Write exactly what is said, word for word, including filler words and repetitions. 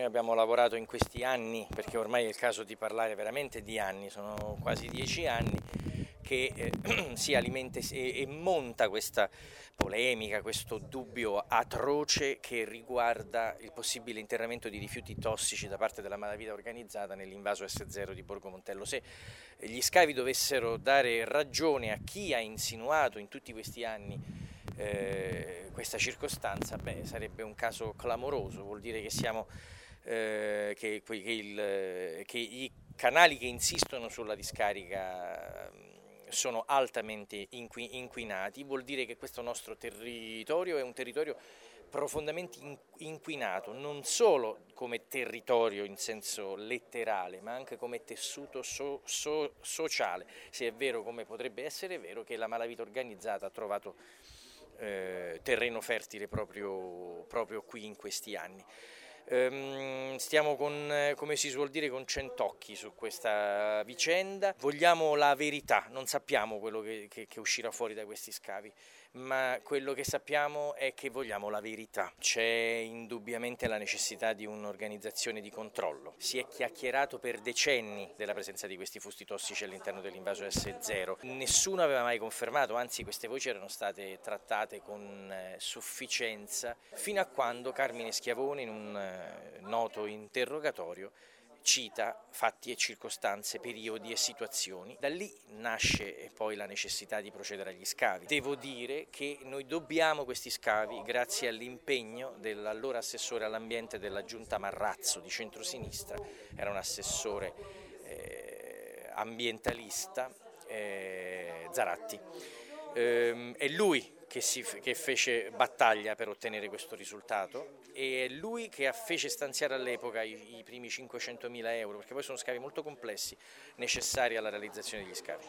Noi abbiamo lavorato in questi anni, perché ormai è il caso di parlare veramente di anni, sono quasi dieci anni, che eh, si alimenta e, e monta questa polemica, questo dubbio atroce che riguarda il possibile internamento di rifiuti tossici da parte della malavita organizzata nell'invaso S zero di Borgo Montello. Se gli scavi dovessero dare ragione a chi ha insinuato in tutti questi anni eh, questa circostanza, beh, sarebbe un caso clamoroso, vuol dire che siamo eh, che, che, il, che i canali che insistono sulla discarica sono altamente inquinati, vuol dire che questo nostro territorio è un territorio profondamente inquinato, non solo come territorio in senso letterale, ma anche come tessuto so, so, sociale, se è vero, come potrebbe essere vero, che la malavita organizzata ha trovato eh, terreno fertile proprio, proprio qui in questi anni. Stiamo con, come si suol dire, con cent'occhi su questa vicenda. Vogliamo la verità, non sappiamo quello che, che, che uscirà fuori da questi scavi, ma quello che sappiamo è che vogliamo la verità. C'è indubbiamente la necessità di un'organizzazione di controllo. Si è chiacchierato per decenni della presenza di questi fusti tossici all'interno dell'invaso S zero. Nessuno aveva mai confermato, anzi queste voci erano state trattate con sufficienza, fino a quando Carmine Schiavone in un noto interrogatorio cita fatti e circostanze, periodi e situazioni. Da lì nasce poi la necessità di procedere agli scavi. Devo dire che noi dobbiamo questi scavi grazie all'impegno dell'allora assessore all'ambiente della giunta Marrazzo di centrosinistra, era un assessore eh, ambientalista, eh, Zaratti. Eh, è lui Che, si, che fece battaglia per ottenere questo risultato e è lui che fece stanziare all'epoca i, i primi cinquecentomila euro, perché poi sono scavi molto complessi necessari alla realizzazione degli scavi.